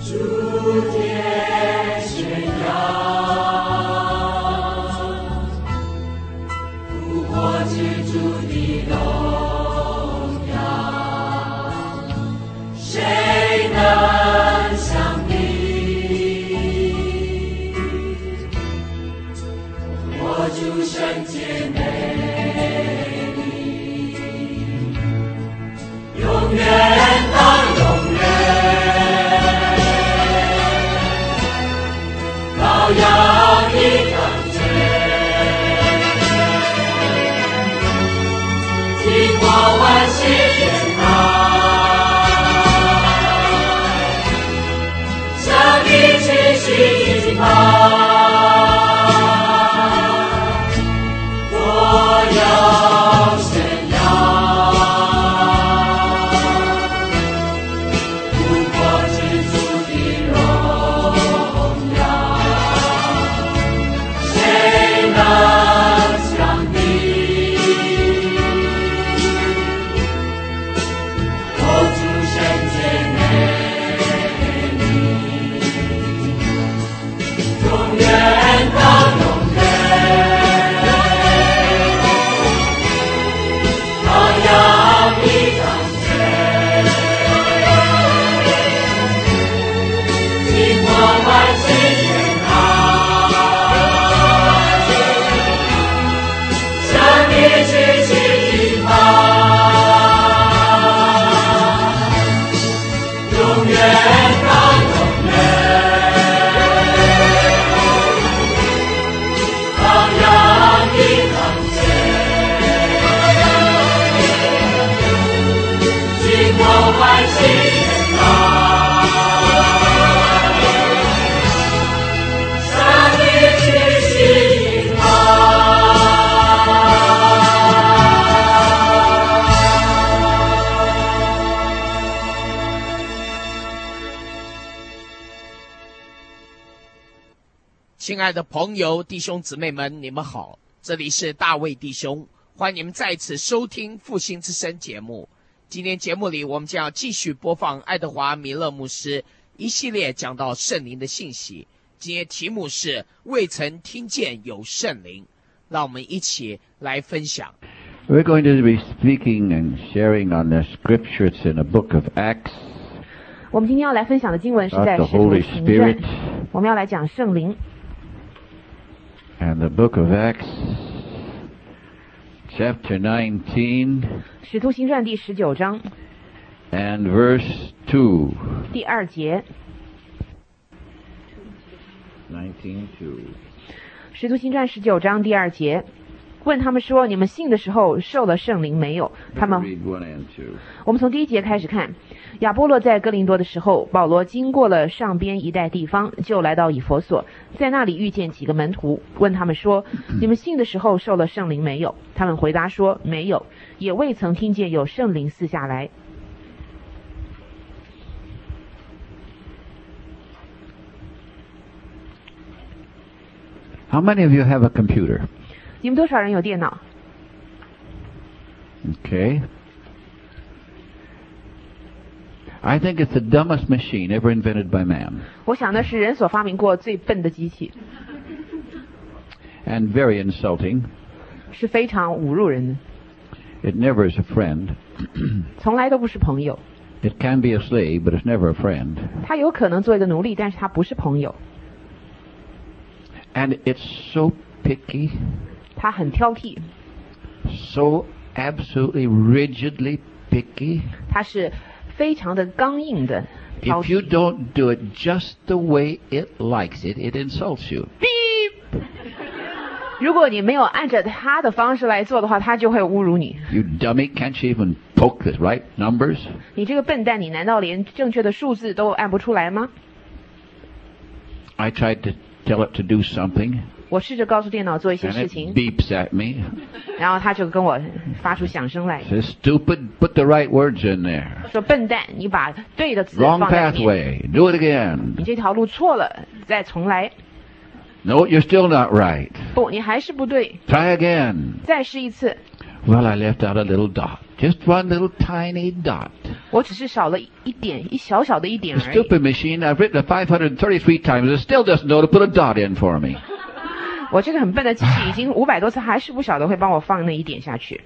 亲爱的朋友、弟兄姊妹们，你们好，这里是大卫弟兄，欢迎你们再次收听复兴之声节目。今天节目里，我们将要继续播放爱德华·米勒牧师一系列讲到圣灵的信息。今天题目是未曾听见有圣灵，让我们一起来分享。 We're going to be speaking and sharing on the scriptures in the book of Acts. 我们今天要来分享的经文是在使徒行传，我们要来讲圣灵。 And the book of Acts, chapter 19, 使徒行传第19章 and verse 2. 第2节。 19:2. 使徒行传19章第2节，问他们说：“你们信的时候受了圣灵没有？”他们，我们从第1节开始看。亚波罗在哥林多的时候，保罗经过了上边一带地方，就来到以弗所，在那里遇见几个门徒，问他们说：“你们信的时候受了圣灵没有？”他们回答说：“没有，也未曾听见有圣灵赐下来。” How many of you have a computer? 你们多少人有电脑？ Okay. I think it's the dumbest machine ever invented by man. 我想那是人所发明过最笨的机器。 And very insulting. 是非常侮辱人的。 It never is a friend. 从来都不是朋友。 It can be a slave, but it's never a friend. 他有可能做一个奴隶，但是他不是朋友。 And it's so picky. 他很挑剔。 So absolutely rigidly picky. 他是非常的刚硬的挑剔。 If you don't do it just the way it likes it, it insults you. Beep! 如果你没有按着他的方式来做的话，他就会侮辱你。 You dummy, can't you even poke the right numbers? 你这个笨蛋，你难道连正确的数字都按不出来吗？ I tried to tell it to do something. 我试着告诉电脑做一些 And 事 it 情， beeps at me. 然后他就跟我发出响声来， Says, stupid, put the right words in there. 说笨蛋，你把对的词 Wrong 放在里面， pathway. Do it 你 again. 这条路错了，再重来。 No, you're still not right. 不，你还是不对， Try again. 再试一次。 Well, I left out a little dot. Just one little tiny dot. 我只是少了一点，一小小的一点 The 而已。 stupid machine, I've written it 533 times, it still doesn't know to put a dot in for me. 我这个很笨的机器已经500多次，还是不晓得会帮我放那一点下去。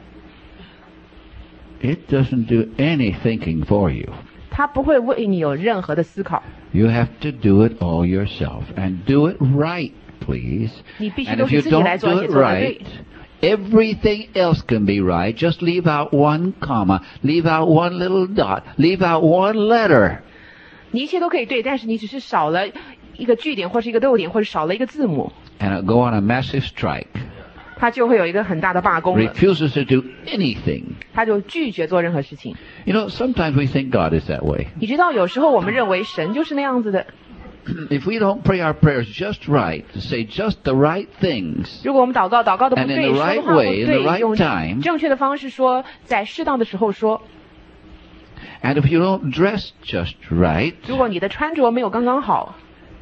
It doesn't do any thinking for you. 它不会为你有任何的思考， You have to do it all yourself and do it right, please. 你必须 And 都 if 是 you 自己来 don't 做，而 do 且 it 做得 right, 对。 everything else can be right. Just leave out one comma, leave out one little dot, leave out one letter. 你一切都可以对，但是你只是少了一个句点，或是一个逗点，或者少了一个字母， And it'll go on a massive strike. 它就会有一个很大的罢工了， Refuses to do anything. 它就拒绝做任何事情。 You know, sometimes we think God is that way. 你知道，有时候我们认为神就是那样子的。 If we don't pray our prayers just right, to say just the right things, 如果我们祷告的不 And in 对， the 说 right 的话不 way, in the 对， right 用 time 正确的方式说，在适当的时候说。 and if you don't dress just right, 如果你的穿着没有刚刚好，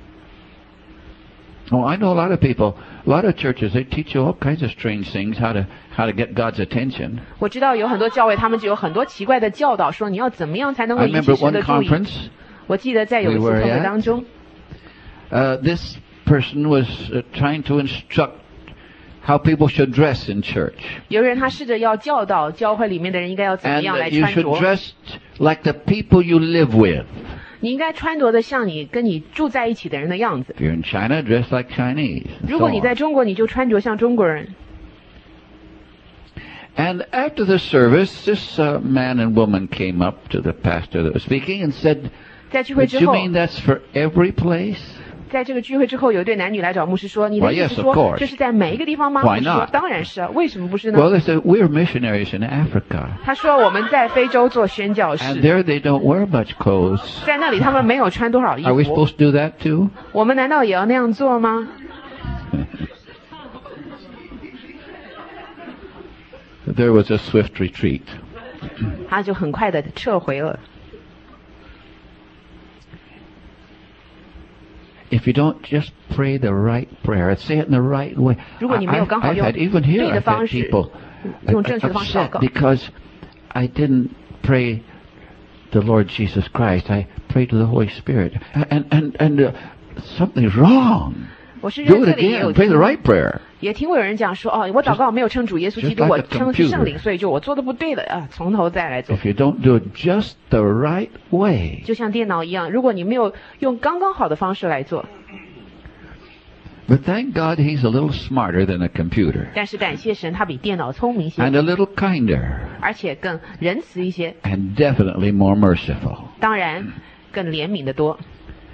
oh, I know a lot of people, a lot of churches, they teach you all kinds of strange things, how to get God's attention. 我知道有很多教会，他们就有很多奇怪的教导，说你要怎么样才能够 I 引起 remember 神 one 的注意。 conference, 我记得在有一次 We were 特会 at 当中， this person was trying to instruct how people should dress in church. 有人他试着要教导教会里面的人应该要怎么 And 样来 you 穿 should 着。 dress like the people you live with. 你应该穿着的像你跟你住在一起的人的样子。 If you're in China, dress like Chinese. and 如 so 果你在 on. 中国，你就穿着像中国人。 And after the service, this man and woman came up to the pastor that was speaking and said, 在聚会 "But 之 you 后， mean that's for every place?" 在这个聚会之后，有一对男女来找牧师说：“你的 Why, 意思 yes, of 说 course. 这是在每一个地方吗？” Why 牧师说 not?：“ 当然是啊，为什么不是呢 Well, they said, "We're missionaries in Africa. 他说：“我们在非洲做宣教 And 士， there they don't wear much clothes. 在那里他们没有穿多少衣 Are we 服， supposed to do that too?" 我们难道也要那样做吗？” There was a swift retreat. 他就很快的撤回了。 If you don't just pray the right prayer, say it in the right way. 如果你没有刚好 I've 用 had, even here, 对的 I've 方 had 式， people 用正确的方式祷 upset 告。 because I didn't pray the Lord Jesus Christ. I prayed to the Holy Spirit. And something's wrong. 我是 Do 认 it 这里也 again. 有 Pray 听 the right prayer. 也听过有人讲说：“哦，我祷告没有称主耶稣基督， just like 我 a 称的是圣灵， computer. 所以就我做的不对了啊，从头再来做。” If you don't do it just the right way, 就像电脑一样，如果你没有用刚刚好的方式来做， but thank God he's a little smarter than a computer 但是感谢神，他比电脑聪明些， and a little kinder 而且更仁慈一些， and definitely more merciful. 当然更怜悯的多。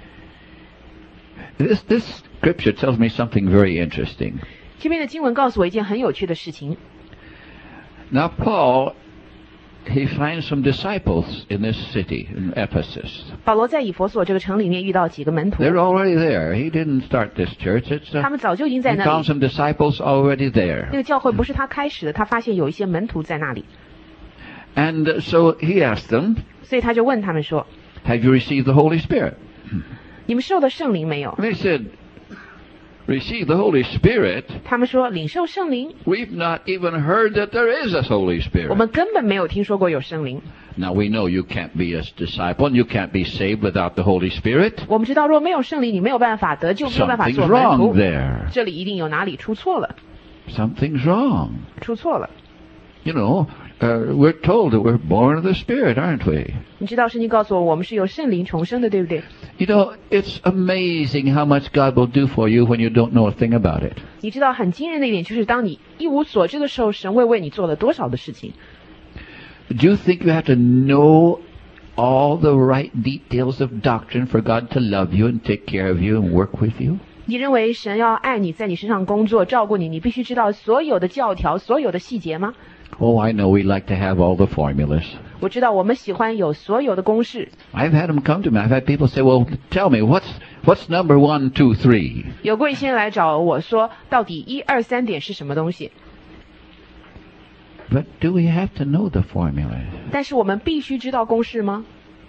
This scripture tells me something very interesting. 这边的经文告诉我一件很有趣的事情。 Now Paul, he finds some disciples in this city, in Ephesus. 保罗在以弗所这个城里面遇到几个门徒， They're already there. He didn't start this church. 他们早就已经在 He 那 found 里。 some disciples already 那 there. 个教会不是他开始的，他发现有一些门徒在那里， And so he asked them, 所以他就问他们说 "Have you received the Holy Spirit?" 你们受了圣灵没有？ And they said, "Receive the Holy Spirit? 他们说领受圣灵， We've not even heard that there is a Holy 我 Spirit." 们根本没有听说过有圣灵。 Now we know you can't be a disciple and you can't be saved without the Holy Spirit. 我们知道，若没有圣灵，你没有办法得救，没有办法 Something's 做门 wrong 徒。 there. 这里一定有哪里出错了， Something's wrong. 出错了。 You know, we're told that we're born of the Spirit, aren't we? 你知道圣经告诉我，我们是由圣灵重生的，对不对？ You know, it's amazing how much God will do for you when you don't know a thing about it. 你知道很惊人的一点，就是当你一无所知的时候，神会为你做了多少的事情。 Do you think you have to know all the right details of doctrine for God to love you and take care of you and work with you? 你认为神要爱你，在你身上工作、照顾你，你必须知道所有的教条、所有的细节吗？ Oh, I know we like to have all the formulas. 我知道我们喜欢有所有的公式。 I've had them come to me. I've had people say, "Well, tell me, what's number 1, 2, 3?" 有过一些人来找我说，到底1、2、3点是什么东西？ But do we have to know the formulas? 但是我们必须知道公式吗？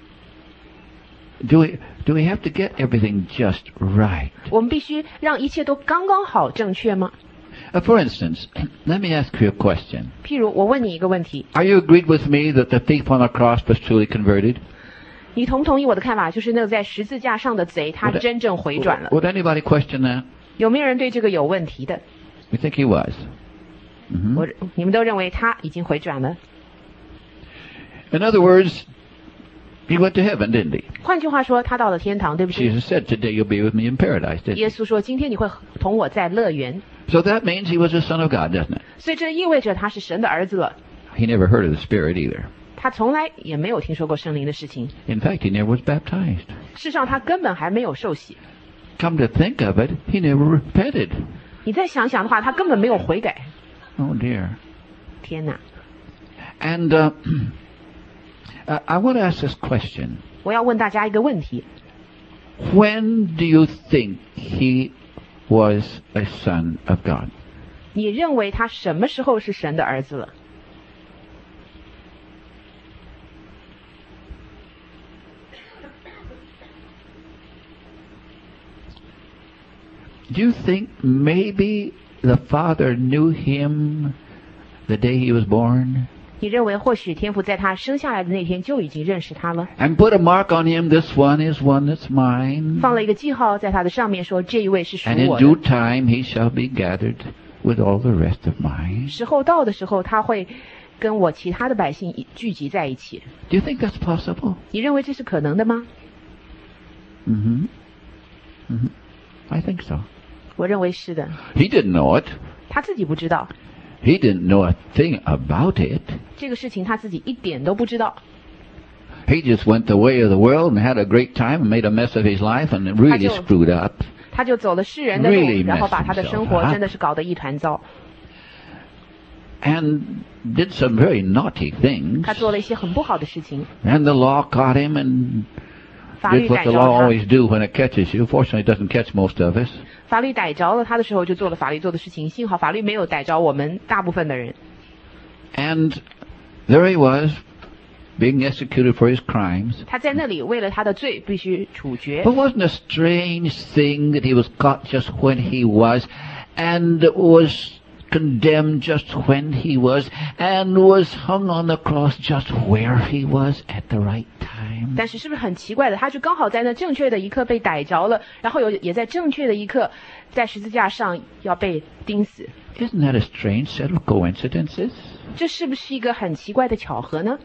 Do we have to get everything just right? 我们必须让一切都刚刚好正确吗？ For instance, let me ask you a question. 譬如我问你一个问题， Are you agreed with me that the thief on the cross was truly converted? 你同不同意我的看法？就是那个在十字架上的贼，他真正回转了。 Would anybody question that? 有没有人对这个有问题的？ We think he was. 你们都认为他已经回转了。 In other words, he went to heaven, didn't he? 换句话说，他到了天堂，对不对？ Jesus said, today you'll be with me in paradise, didn't 耶 he? 稣说：“今天你会同我在乐园。 So that means he was the Son of God, doesn't it? ” 所以这意味着他是神的儿子了。 He never heard of the Spirit either. 他从来也没有听说过圣灵的事情。 In fact, he never was baptized. 事实上，他根本还没有受洗。 Come to think of it, he never repented. 你再想想的话，他根本没有悔改。 Oh dear. 天哪！ And I want to ask this question. 我要问大家一个问题： When do you think he was a son of God? 你认为他什么时候是神的儿子了？ Do you think maybe the Father knew him the day he was born? 你认为或许天父在他生下来的那天就已经认识他了， And put a mark on him, this one is one that's mine. 放了一个记号在他的上面，说这一位是属 And in 我 due 的。 time he shall be gathered with all the rest of mine. 时候到的时候，他会跟我其他的百姓聚集在一起。 Do you think that's possible? 你认为这是可能的吗？ I think so. 我认为是的。 He didn't know it. 他自己不知道 He didn't know a thing about it. 这个事情，他自己一点都不知道。 He just went the way of the world and had a great time and made a mess of his life and really I don't- screwed up. 他就走了世人的路 Really 然后把他的 messed 生活 himself up. 真的是搞得一团糟。 And did some very naughty things. 他做了一些很不好的事情， And the law caught him and 法律 did what 逮 the 着 law 他， always do when it catches you. Fortunately, it doesn't catch most of us. 法律逮着了他的时候就做了法律做的事情。幸好法律没有逮着我们大部分的人。 And there he was, being executed for his crimes. 他在那里为了他的罪必须处决。 But wasn't a strange thing that he was caught just when he was, and was condemned just when he was, and was hung on the cross just where he was at the right time? 但是是不是很奇怪的？他就刚好在那正确的一刻被逮着了，然后也在正确的一刻在十字架上要被钉死。 Isn't that a strange set of coincidences? 这是不是一个很奇怪的巧合呢？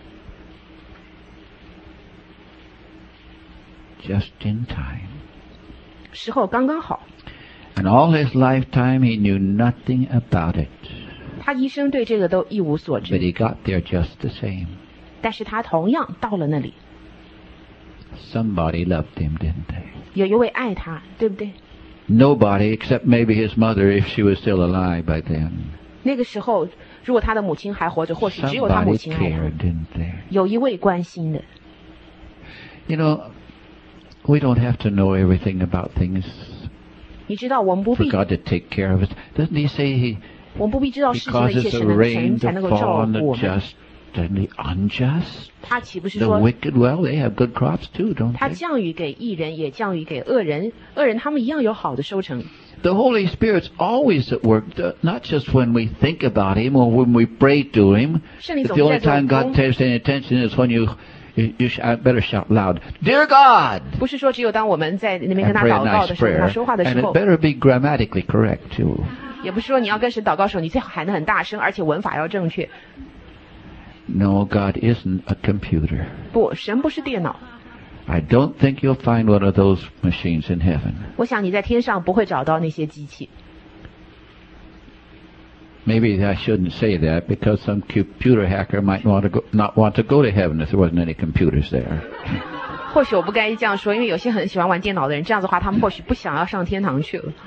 Just in time. 时候刚刚好。 And all his lifetime he knew nothing about it. 他一生对这个都一无所 But 知， he got there just the same. 但是他同样到了那里， Somebody loved him, didn't they? 有一位爱他，对不对？ Nobody except maybe his mother if she was still alive by then. 那个时候，如果他的母亲还活着，或许只有他母 Somebody 亲爱他。 cared, didn't they? 有一位关心的。 You know, we don't have to know everything about things 你知道，我们不 for 必， God to take care of us. Doesn't he say 我们不必知道 he 事情的一切 causes 是 the 能 rain 神才 to 能够 fall 照 on 顾 the 我们。 just and the unjust? 他岂不是 The 说， wicked, well, they have good crops too, don't 他 they? 降雨给义人，也降雨给恶人，恶人他们一样有好的收成。 The Holy Spirit's always at work, not just when we think about Him or when we pray to Him. 圣灵 If 总 the 是 only 在做 time God 工， pays any attention is when you better shout loud, Dear God! 不是说只有当我们在那边 And 跟他 pray a 祷告 nice 的时候，跟 prayer. 他说话的 And 时 it 候， better be grammatically correct too. 也不是说你要跟神祷告的时候，你最好喊得很大声，而且文法要正确。 No, God isn't a computer. 不，神不是电脑。 I don't think you'll find one of those machines in heaven. 我想你在天上不会找到那些机器。 Maybe I shouldn't say that because some computer hacker might not want to go to heaven if there wasn't any computers there. 或许我不该这样说，因为有些很喜欢玩电脑的人，这样子的话，他们或许不想要上天堂去了。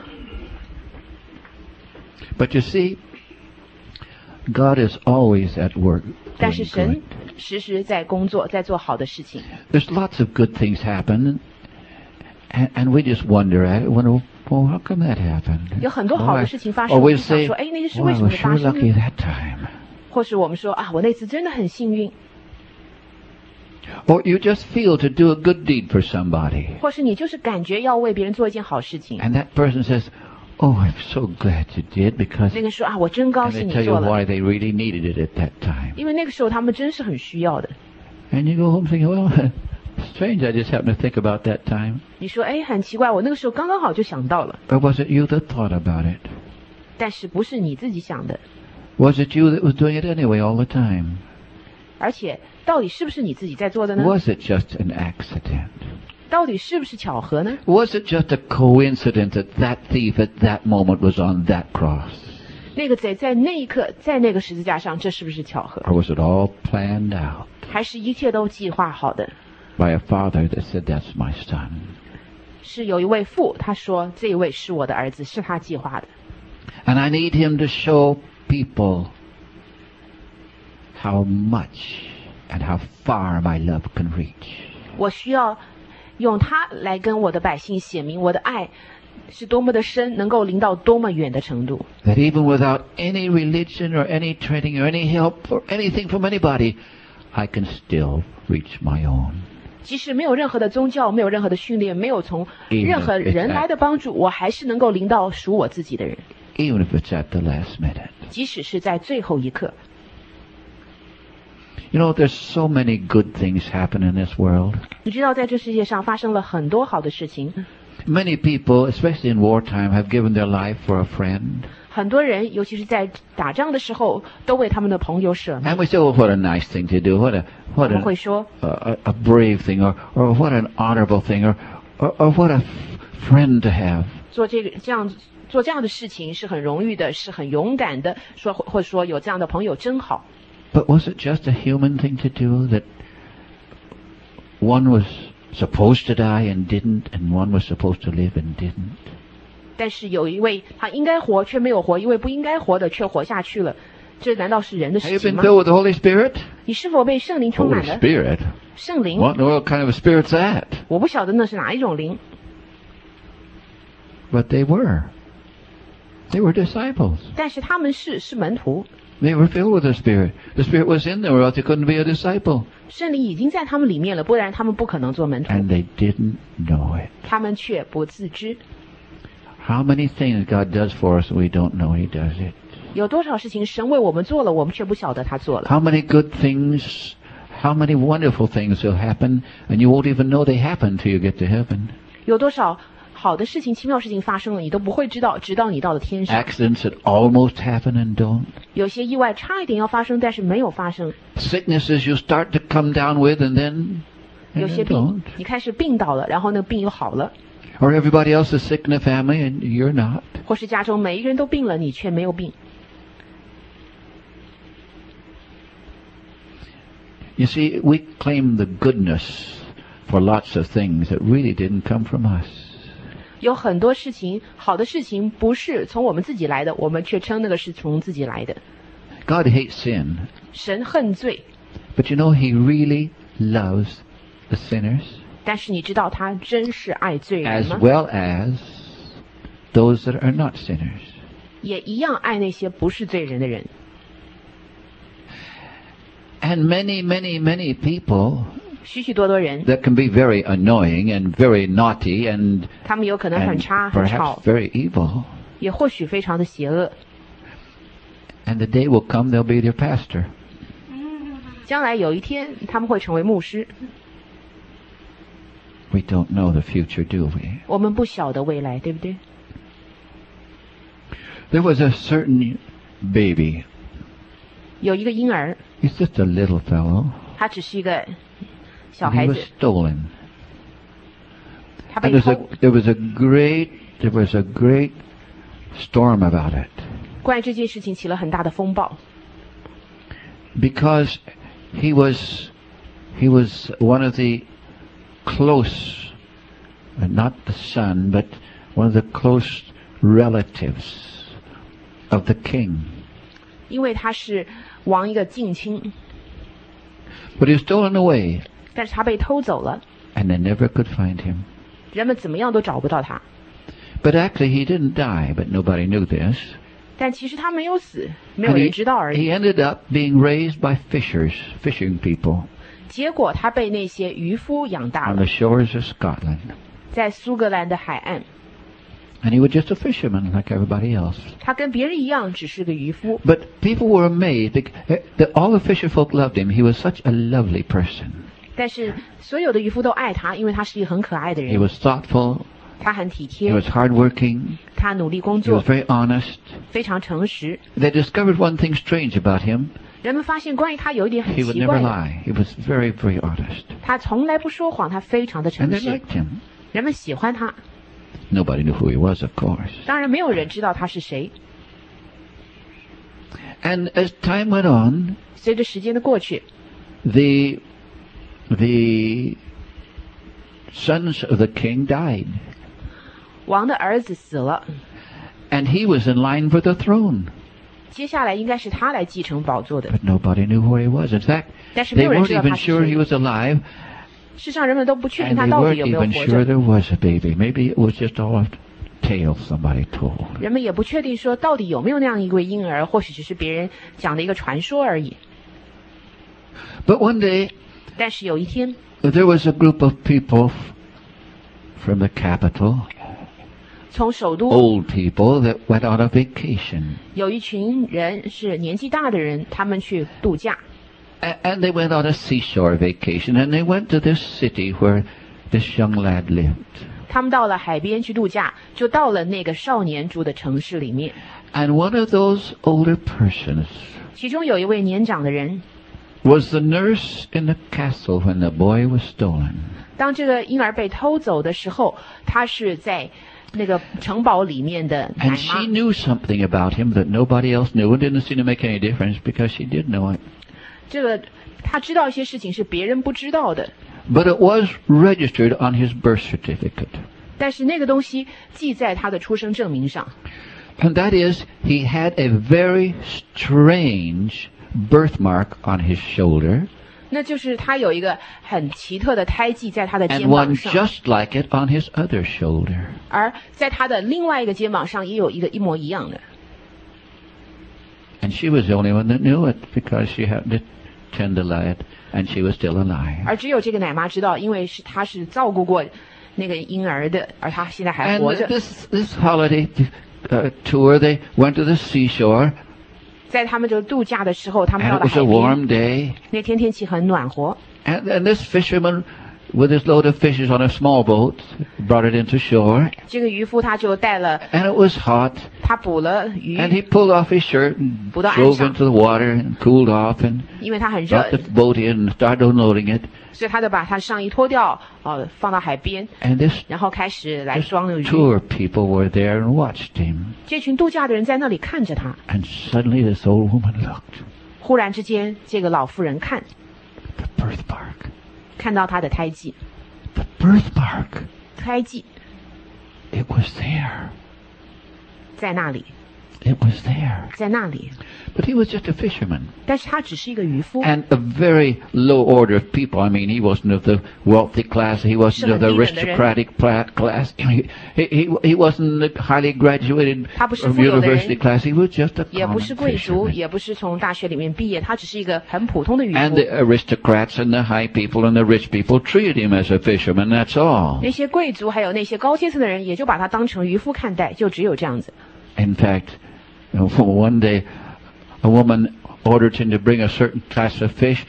But you see, God is always at work. 但是 doing 神 good. 时时在工作，在做好的事情。 There's lots of good things happen, and we just wonder at it. Wonder, well, how come that happened? 有很多好的事情发 Or 生，我 we 们想 say, 说，哎，那些事 well, 为 I 什么 was 会发 sure 生 lucky 呢？ that time. 或是我们说啊，我那次真的很幸运。 Or you just feel to do a good deed for somebody, 或是你就是感觉要为别人做一件好事情， and that person says, Oh, I'm so glad you did, because 那个说啊，我真高 and 兴 they 你 tell you 做了， why they really needed it at that time. 因为那个时候他们真是很需要的。 And you go home thinking, well, strange, I just happened to think about that time. 你说，哎，很奇怪，我那个时候刚刚好就想到了， Or was it you that thought about it? 但是不是你自己想的， Was it you that was doing it anyway all the time? 而且到底是不是你自己在做的呢？ Was it just an accident? 到底是不是巧合呢？ Was it just a coincidence that that thief at that moment was on that cross? 那个贼在那一刻在那个十字架上，这是不是巧合？ Or was it all planned out 还是一切都计划好的？ by a father that said, that's my son? 是有一位父，他说这一位是我的儿子，是他计划的。 And I need him to show people how much and how far my love can reach. 我需要用他来跟我的百姓写明我的爱是多么的深，能够临到多么远的程度。 That even without any religion or any training or any help or anything from anybody, I can still reach my own. 即使没有任何的宗教，没有任何的训练，没有从任何人来的帮助，我还是能够临到属我自己的人， Even if it's at the last minute. 即使是在最后一刻。 You know, there's so many good things happen in this world. 你知道，在这世界上发生了很多好的事情， Many people, especially in wartime, have given their life for a friend. 很多人，尤其是在打仗的时候，都为他们的朋友舍命。 And we say, oh, what a nice thing to do. What 我们 a 会说， a brave thing, or what an honorable thing, or what a friend to have. 做这样的事情是很荣誉的，是很勇敢的。说或者说有这样的朋友真好。 But was it just a human thing to do, that one was supposed to die and didn't, and one was supposed to live and didn't? 但是有一位他应该活却没有活，一位不应该活的却活下去了，这难道是人的 Have you 事情 been 吗？ filled with the Holy Spirit? 你是否被圣灵充 Holy 满了？ Spirit? 圣灵， What in the world kind of a spirit's that? 我不晓得那是哪一种灵， But they were. They were disciples. 但是他们是门徒， They were filled with the Spirit. The Spirit was in them, or else they couldn't be a disciple. 圣灵已经在他们里面了，不然他们不可能做门徒， And they didn't know it. 他们却不自知。 How many things God does for us we don't know He does it? 有多少事情神为我们做了，我们却不晓得他做了。 How many good things, how many wonderful things will happen, and you won't even know they happened till you get to heaven. 有多少好的事情、奇妙事情发生了，你都不会知道，直到你到了天上。 Accidents that almost happen and don't. 有些意外差一点要发生，但是没有发生。 Sicknesses you start to come down with and then 有些 don't. 病你开始病倒了，然后那个病又好了， Or everybody else is sick in the family and you're not. 或是家中每一个人都病了，你却没有病。 You see, we claim the goodness for lots of things that really didn't come from us. 有很多事情，好的事情不是从我们自己来的，我们却称那个是从自己来的。 God hates sin, 神恨罪， but you know He really loves the sinners 但是你知道他真是爱罪人 as 吗？ well as those that are not sinners. 也一样爱那些不是罪人的人。 And many, many, many people 许许多多人， that can be very annoying and very naughty and, 他们有可能很 and 差、很 perhaps 吵， very evil. 也或许非常的邪恶。 And the day will come they'll be their pastor. 将来有一天，他们会成为牧师。 We don't know the future, do we? 我们不晓得未来，对不对？ There was a certain baby. 有一个婴儿， He's just a little fellow. 他只是一个小 And 孩 he 子 was，stolen. 他被 And 偷。 there was a great storm about it. 关于这件事情起了很大的风暴， Because he was one of the close, not the son, but one of the close relatives of the king. 因为他是王一个近亲， But he was stolen away, 但是他被偷走了， and they never could find him. 人们怎么样都找不到他。 But actually he didn't die, but nobody knew this. 但其实他没有死，没有 And 人知道而已。 he ended up being raised by fishing people 结果他被那些渔夫养大 on 了 the，shores of Scotland. 在苏格兰的海岸。 And he was just a fisherman like everybody else. 他跟别人一样，只是个渔夫。 But people were amazed that all the fisher folk loved him. He was such a lovely person. 但是所有的渔夫都爱他，因为他是一个很可爱的 He 人。 was thoughtful. 他很体 He 贴， was hardworking. 他努力工 He was 作， very honest. 非常诚实。 They discovered one thing strange about him. 人们发现关于他有一点很 He would 奇 never 怪的， lie. He was very, very honest. 他从来不说谎，他非常的 And 诚 they 实， liked him. 人们喜欢他。 Nobody knew who he was, of course. 当然，没有人知道他是谁。 And as time went on, 随着时间的过去， the sons of the king died. 王的儿子死了， And he was in line for the throne. 接下来应该是他来继承宝座的。 But nobody knew who he was. In fact, 但是没 they 有人 weren't 知道 even 他是 sure he 谁。 was alive. 世上人们都不确定 And 他 they 到底 weren't 有没有 even 活 sure 着， there was a baby. Maybe it was just all a tale somebody told. 人们也不确定说到底有没有那样一位婴儿，或许只是别人讲的一个传说而已。 But one day, 但是有一天， there was a group of people from the capital, 从首都 old people that went on a vacation. 有一群人是年纪大的人，他们去度假， And they went on a seashore vacation, and they went to this city where this young lad lived. 他们到了海边去度假，就到了那个少年住的城市里面。 And one of those older persons 其中有一位年长的人， was the nurse in the castle when the boy was stolen. 当这个婴儿被偷走的时候，他是在那个城堡里面的奶 And she 妈。 knew something about him that nobody else knew. It didn't seem to make any difference because she did know it. 这个他知道一些事情是别人不知道的， But it was registered on his birth certificate. 但是那个东西记在他的出生证明上。 And that is, he had a very strange birthmark on his shoulder 那就是他有一个很奇特的胎记在他的 and 肩 one 膀上， just like it on his other shoulder. 而在他的另外一个肩膀上也有一个一模一样的。 And she was the only one that knew it because she happened to tend the lad and she was still alive. 而只有这个奶妈知道，因为他是照顾过那个婴儿的，而他现在还 And 活着。 this holiday tour, they went to the seashore 在他们这个度假的时候，他们 and 到 it 了 was 海 a 边， warm day. 那天天气很暖和。 And this fisherman with his load of fishes on a small boat brought it into shore. 这个渔夫他就带了， And it was hot. 他捕了鱼， And he pulled off his shirt and 捕到岸 drove 上， into the water and cooled off and 因为他很热 brought，the boat in and started unloading it. 所以他就把他上衣脱掉，放到海边， And this 然后开始来装那个鱼。 tour people were there and watched him. 这群度假的人在那里看着他， And suddenly this old woman looked. 忽然之间，这个老妇人看 The birthmark. 看到他的胎记， The birthmark. 胎记 It was there. 在那里， It was there. 在那里。 But he was just a fisherman. 但是他只是一个渔夫， And a very low order of people. I mean, he wasn't of the wealthy class. He wasn't of the aristocratic class. He wasn't highly graduated 他不是 from 富有的人， university class. He was just a 也不 common 是贵族， fisherman. 也不是从大学里面毕业，他只是一个很普通的渔 And 夫 the。aristocrats and the high people and the rich people treated him as a fisherman. That's all. 那些贵族还有那些高阶层的人，也就把他当成渔夫看待，就只有这样子。 In fact, one day, a woman ordered him to bring a certain class of fish,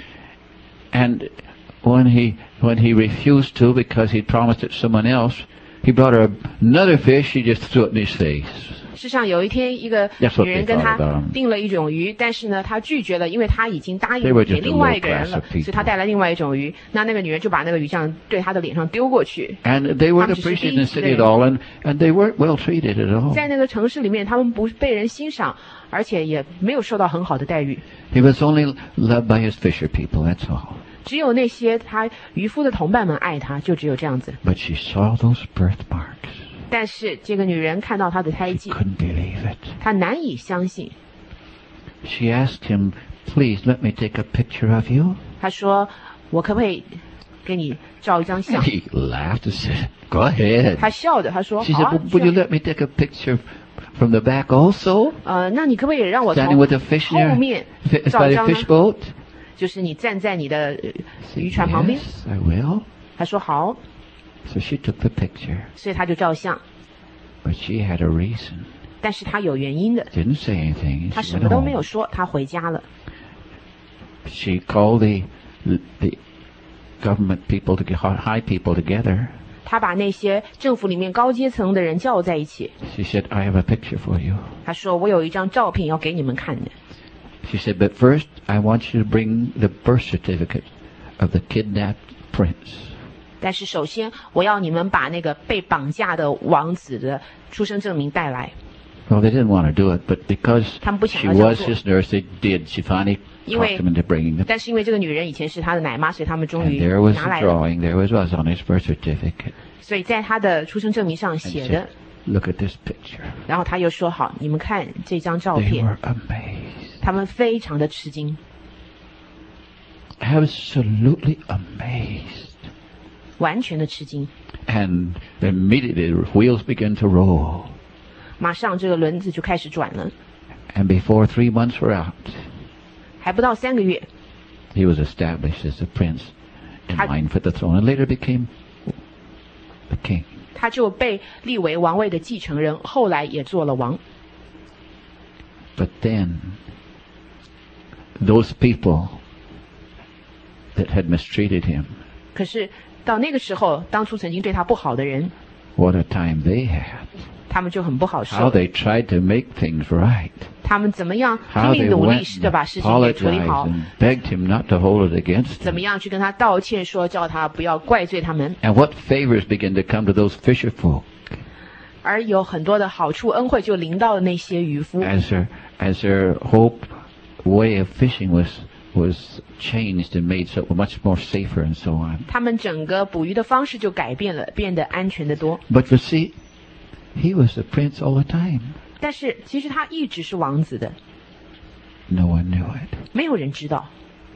and when he refused to because he promised it to someone else, he brought her another fish. She just threw it in his face. 世上有一天，一个 That's what 女人 they 跟 thought 他 about him. 订了一种鱼，但是呢，他拒绝了，因为他已经答 They 应 were 给 just a 另外 low 一个人 class 了， of people. 所以他带来另外一种鱼。那个女人就把那个鱼这样对他的脸上丢过去。 And they weren't 他们只是 appreciated in the 第一 city 次 at all, and they weren't well treated at all. 在那个城市里面，他们不被人欣赏，而且也没有受到很好的待遇。 He was only loved by his fisher people, that's all. 只有那些他渔夫的同伴们爱他，就只有这样子。 But she saw those birthmarks. 但是这个女人看到他的胎 She 记， couldn't believe it. 她难以相信。 She asked him, "Please let me take a picture of you." 她说：“我可不可以给你照一张相 He laughed and said, "Go ahead." 她笑着，她说：“ She 好 said, 啊 "Would you 是 let me take a picture from the back also? 那你可不可以让我 Standing 从 with a fish 后 near, 面 by 照一 the 张呢 fish？” boat? 就是你站在你的 I 渔 said, 船旁边。 "Yes, I will." 她说好， So she took the picture. 所以她就照相。 But she had a reason. 但是她有原因的。 Didn't say anything. 她 She 什 went 么都没 home. 有说，她回家了。 She called the government people to high people together. 她把那些政府里面高阶层的人叫在一起。 She said, "I have a picture for you." 她说：“我有一张照片要给你们看的。” She said, "But first, I want you to bring the birth certificate of the kidnapped prince." 但是首先，我要你们把那个被绑架的王子的出生证明带来。 Well, they didn't want to do it, but because 他们不想 she 要这样 was 做。 his nurse, they did. She finally 因为 talked them into bringing them. 但是因为这个女人以前是他的奶妈，所以他们终 And 于 there was 拿 the 来了。 drawing. There was on his birth certificate. 所以在他的出生证明上 And 写 said, 的， "Look at this picture." 然后他又说：“好，你们看这张照 They 片。” were amazed. 他们非常的吃惊， Absolutely amazed. 完全的吃惊。 And immediately the wheels began to roll. 马上这个轮子就开始转了， And before 3 months were out, 还不到3个月， he was established as a prince in I- line for the throne, and later became a king. 他就被立为王位的继承人，后来也做了王。 But then, those people that had mistreated him, 可是到那个时候，当初曾经对他不好的人， what a time they had. 他们就很不好 How 受。 they tried to make things right. 他们怎么样拼 How 命 they 努力 went 的 and 把事情给处理 apologized 好， and begged him not to hold it against 怎么 him. 样去跟他道歉，说叫他不要怪罪他们。 And what favors began to come to those fisher folk 而有很多的好处恩惠就临到了那些渔夫， as their whole way of fishing was changed and made so much more safer and so on. 他们整个捕鱼的方式就改变了，变得安全得多。 But you see, he was the prince all the time. 但是其实他一直是王子的， No one knew it. 没有人知道。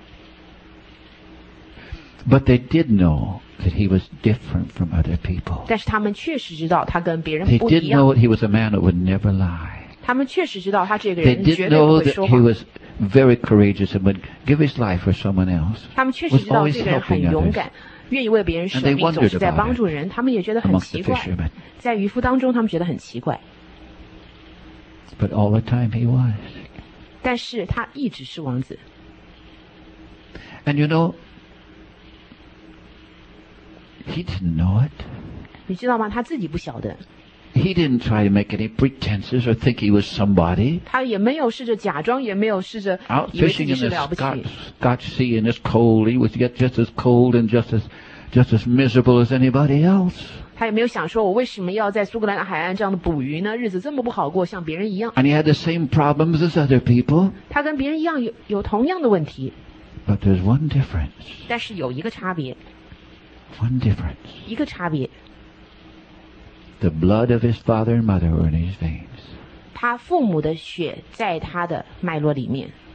But they did know that he was different from other people. 但是他们确实知道他跟别人 They 不一 did 样， know that he was a man that would never lie. 他们确实知道他这个 They 人 did 绝对不 know 会 that 说 he 谎， was very courageous and would give his life for someone else. 他们确实 Was 知道 always 这个人很 helping 勇 others 敢，愿意为别人舍 And they 命，总是 wondered 在 about 帮 it 助人。他们也觉得很 amongst 奇 the 怪， fishermen. 在渔夫当中，他们觉得很奇怪。 But all the time he was. 但是他一直是王子， And you know, he didn't know it. 你知道吗？他自己不晓得， He didn't try to make any pretenses or think he was somebody. 他也没有试着假装，也没有试着 Out 以为自 fishing 己 in 是 the 了不起。 Scotch Sea and it's cold, he was yet just as cold and just as miserable as anybody else. 他也没有想说，我为什么要在苏格兰海岸这样的捕鱼呢？日子这么不好过，像别人一样。 And he had the same problems as other people. 他跟别人一样有同样的问题， But there's one difference. 但是有一个差别， One difference. 一个差别， The blood of his father and mother were in his veins. 他父母的血在他的脉络里面，